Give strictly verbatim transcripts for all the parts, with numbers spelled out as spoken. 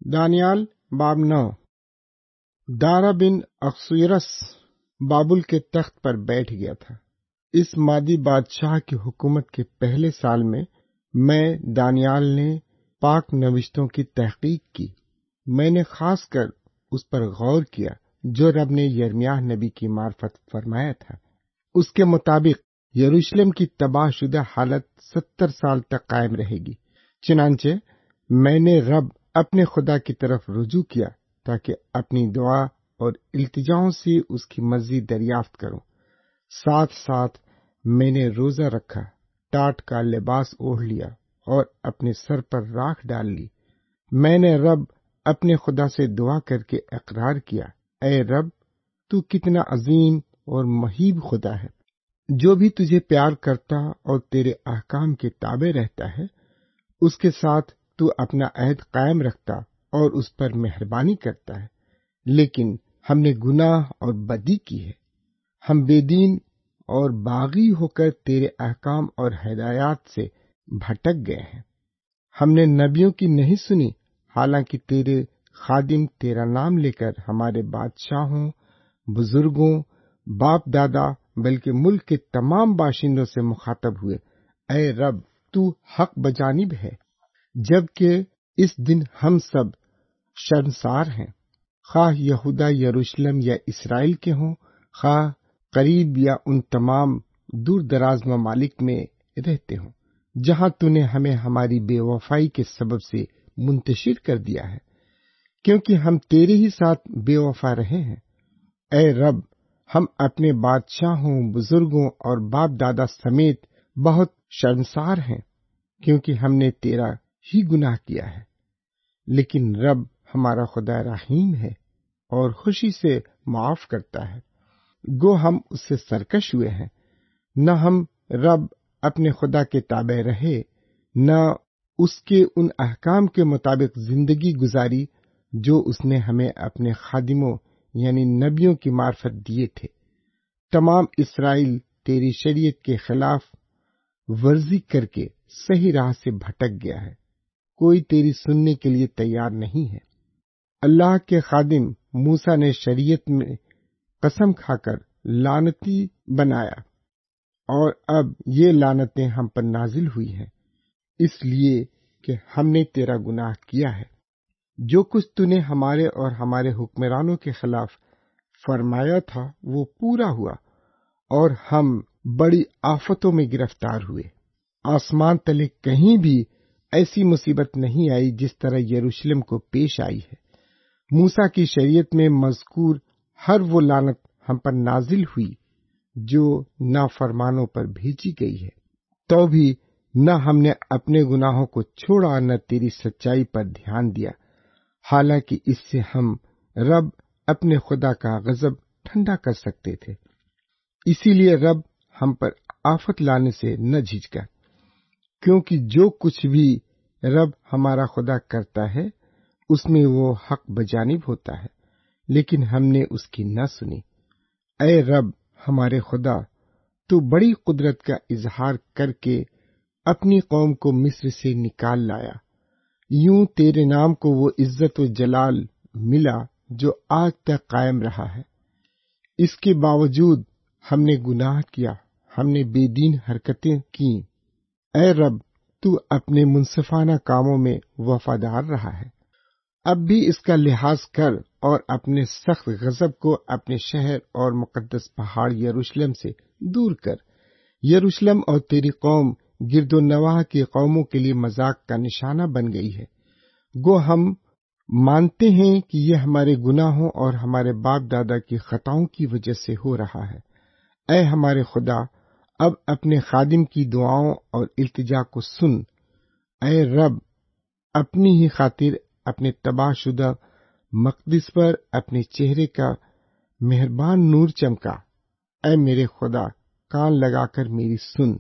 دانیال باب نو۔ دارا بن اخسویرس بابل کے تخت پر بیٹھ گیا تھا۔ اس مادی بادشاہ کی حکومت کے پہلے سال میں میں دانیال نے پاک نوشتوں کی تحقیق کی۔ میں نے خاص کر اس پر غور کیا جو رب نے یرمیاہ نبی کی معرفت فرمایا تھا۔ اس کے مطابق یروشلم کی تباہ شدہ حالت ستر سال تک قائم رہے گی۔ چنانچہ میں نے رب اپنے خدا کی طرف رجوع کیا تاکہ اپنی دعا اور التجاؤں سے اس کی مرضی دریافت کروں۔ ساتھ ساتھ میں نے روزہ رکھا، ٹاٹ کا لباس اوڑھ لیا اور اپنے سر پر راکھ ڈال لی۔ میں نے رب اپنے خدا سے دعا کر کے اقرار کیا، اے رب، تو کتنا عظیم اور مہیب خدا ہے۔ جو بھی تجھے پیار کرتا اور تیرے احکام کے تابع رہتا ہے، اس کے ساتھ تو اپنا عہد قائم رکھتا اور اس پر مہربانی کرتا ہے۔ لیکن ہم نے گناہ اور بدی کی ہے، ہم بے دین اور باغی ہو کر تیرے احکام اور ہدایات سے بھٹک گئے ہیں۔ ہم نے نبیوں کی نہیں سنی، حالانکہ تیرے خادم تیرا نام لے کر ہمارے بادشاہوں، بزرگوں، باپ دادا بلکہ ملک کے تمام باشندوں سے مخاطب ہوئے، اے رب، تو حق بجانب ہے، جبکہ اس دن ہم سب شرمسار ہیں، خواہ یہودا، یروشلم یا اسرائیل کے ہوں، خواہ قریب یا ان تمام دور دراز ممالک میں رہتے ہوں، جہاں تو نے ہمیں ہماری بے وفائی کے سبب سے منتشر کر دیا ہے، کیونکہ ہم تیرے ہی ساتھ بے وفا رہے ہیں۔ اے رب، ہم اپنے بادشاہوں، بزرگوں اور باپ دادا سمیت بہت شرمسار ہیں، کیونکہ ہم نے تیرا ہی گناہ کیا ہے۔ لیکن رب ہمارا خدا رحیم ہے اور خوشی سے معاف کرتا ہے۔ گو ہم اس سے سرکش ہوئے ہیں، نہ ہم رب اپنے خدا کے تابع رہے، نہ اس کے ان احکام کے مطابق زندگی گزاری جو اس نے ہمیں اپنے خادموں یعنی نبیوں کی معرفت دیے تھے۔ تمام اسرائیل تیری شریعت کے خلاف ورزی کر کے صحیح راہ سے بھٹک گیا ہے، کوئی تیری سننے کے لیے تیار نہیں ہے۔ اللہ کے خادم موسیٰ نے شریعت میں قسم کھا کر لعنتی بنایا، اور اب یہ لعنتیں ہم پر نازل ہوئی ہیں، اس لیے کہ ہم نے تیرا گناہ کیا ہے۔ جو کچھ تو نے ہمارے اور ہمارے حکمرانوں کے خلاف فرمایا تھا وہ پورا ہوا، اور ہم بڑی آفتوں میں گرفتار ہوئے۔ آسمان تلے کہیں بھی ایسی مصیبت نہیں آئی جس طرح یروشلم کو پیش آئی ہے۔ موسیٰ کی شریعت میں مذکور ہر وہ لعنت ہم پر نازل ہوئی جو نافرمانوں پر بھیجی گئی ہے، تو بھی نہ ہم نے اپنے گناہوں کو چھوڑا، نہ تیری سچائی پر دھیان دیا، حالانکہ اس سے ہم رب اپنے خدا کا غضب ٹھنڈا کر سکتے تھے۔ اسی لیے رب ہم پر آفت لانے سے نہ جھجکا، کیونکہ جو کچھ بھی رب ہمارا خدا کرتا ہے اس میں وہ حق بجانب ہوتا ہے، لیکن ہم نے اس کی نہ سنی۔ اے رب ہمارے خدا، تو بڑی قدرت کا اظہار کر کے اپنی قوم کو مصر سے نکال لایا، یوں تیرے نام کو وہ عزت و جلال ملا جو آج تک قائم رہا ہے۔ اس کے باوجود ہم نے گناہ کیا، ہم نے بے دین حرکتیں کی۔ اے رب، تو اپنے منصفانہ کاموں میں وفادار رہا ہے، اب بھی اس کا لحاظ کر اور اپنے سخت غضب کو اپنے شہر اور مقدس پہاڑ یروشلم سے دور کر۔ یروشلم اور تیری قوم گرد و نواح کی قوموں کے لیے مذاق کا نشانہ بن گئی ہے۔ گو ہم مانتے ہیں کہ یہ ہمارے گناہوں اور ہمارے باپ دادا کی خطاؤں کی وجہ سے ہو رہا ہے۔ اے ہمارے خدا، اب اپنے خادم کی دعاؤں اور التجا کو سن۔ اے رب، اپنی ہی خاطر اپنے تباہ شدہ مقدس پر اپنے چہرے کا مہربان نور چمکا۔ اے میرے خدا، کان لگا کر میری سن،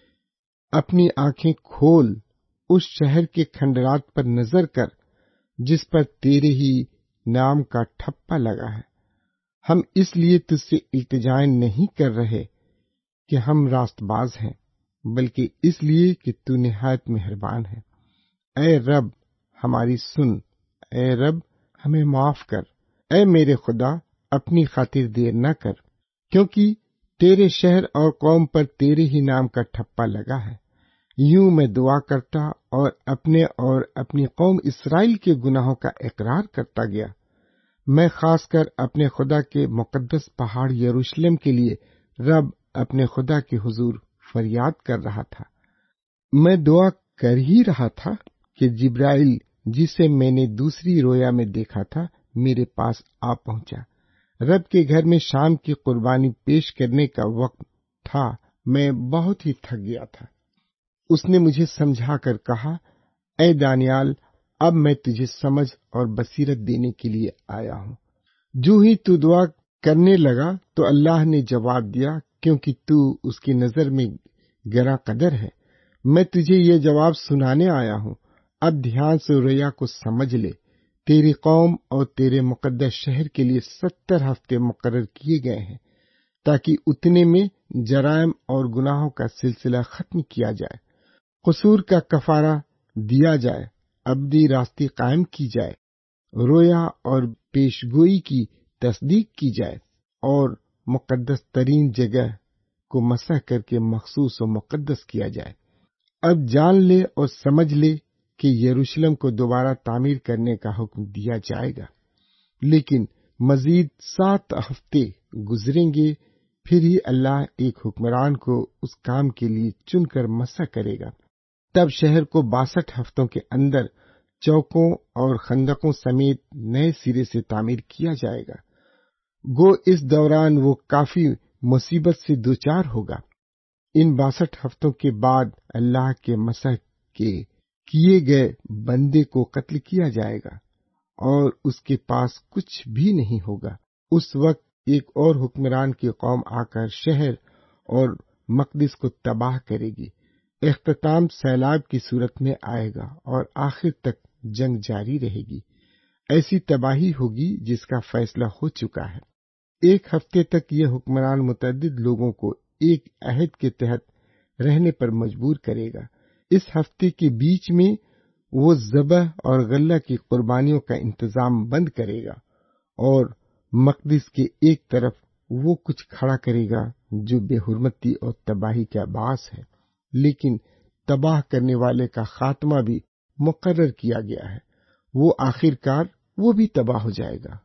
اپنی آنکھیں کھول، اس شہر کے کھنڈرات پر نظر کر جس پر تیرے ہی نام کا ٹھپا لگا ہے۔ ہم اس لیے تجھ سے التجائیں نہیں کر رہے کہ ہم راست باز ہیں، بلکہ اس لیے کہ تو نہایت مہربان ہے۔ اے رب ہماری سن، اے رب ہمیں معاف کر، اے میرے خدا اپنی خاطر دیر نہ کر، کیونکہ تیرے شہر اور قوم پر تیرے ہی نام کا ٹھپا لگا ہے۔ یوں میں دعا کرتا اور اپنے اور اپنی قوم اسرائیل کے گناہوں کا اقرار کرتا گیا۔ میں خاص کر اپنے خدا کے مقدس پہاڑ یروشلم کے لیے رب اپنے خدا کے حضور فریاد کر رہا تھا۔ میں دعا کر ہی رہا تھا کہ جبرائیل، جسے میں نے دوسری رویا میں دیکھا تھا، میرے پاس آ پہنچا۔ رب کے گھر میں شام کی قربانی پیش کرنے کا وقت تھا۔ میں بہت ہی تھک گیا تھا۔ اس نے مجھے سمجھا کر کہا، اے دانیال، اب میں تجھے سمجھ اور بصیرت دینے کے لیے آیا ہوں۔ جو ہی تو دعا کرنے لگا تو اللہ نے جواب دیا، کیونکہ تو اس کی نظر میں گراں قدر ہے، میں تجھے یہ جواب سنانے آیا ہوں۔ اب دھیان سے رویا کو سمجھ لے۔ تیری قوم اور تیرے مقدس شہر کے لیے ستر ہفتے مقرر کیے گئے ہیں، تاکہ اتنے میں جرائم اور گناہوں کا سلسلہ ختم کیا جائے، قصور کا کفارہ دیا جائے، ابدی راستی قائم کی جائے، رویا اور پیشگوئی کی تصدیق کی جائے، اور مقدس ترین جگہ کو مسح کر کے مخصوص و مقدس کیا جائے۔ اب جان لے اور سمجھ لے کہ یروشلم کو دوبارہ تعمیر کرنے کا حکم دیا جائے گا، لیکن مزید سات ہفتے گزریں گے، پھر ہی اللہ ایک حکمران کو اس کام کے لیے چن کر مسح کرے گا۔ تب شہر کو باسٹھ ہفتوں کے اندر چوکوں اور خندقوں سمیت نئے سرے سے تعمیر کیا جائے گا۔ گو اس دوران وہ کافی مصیبت سے دوچار ہوگا۔ ان باسٹھ ہفتوں کے بعد اللہ کے مسح کے کیے گئے بندے کو قتل کیا جائے گا اور اس کے پاس کچھ بھی نہیں ہوگا۔ اس وقت ایک اور حکمران کی قوم آ کر شہر اور مقدس کو تباہ کرے گی۔ اختتام سیلاب کی صورت میں آئے گا اور آخر تک جنگ جاری رہے گی۔ ایسی تباہی ہوگی جس کا فیصلہ ہو چکا ہے۔ ایک ہفتے تک یہ حکمران متعدد لوگوں کو ایک عہد کے تحت رہنے پر مجبور کرے گا۔ اس ہفتے کے بیچ میں وہ ذبح اور غلہ کی قربانیوں کا انتظام بند کرے گا، اور مقدس کے ایک طرف وہ کچھ کھڑا کرے گا جو بے حرمتی اور تباہی کا باعث ہے، لیکن تباہ کرنے والے کا خاتمہ بھی مقرر کیا گیا ہے۔ وہ آخر کار وہ بھی تباہ ہو جائے گا۔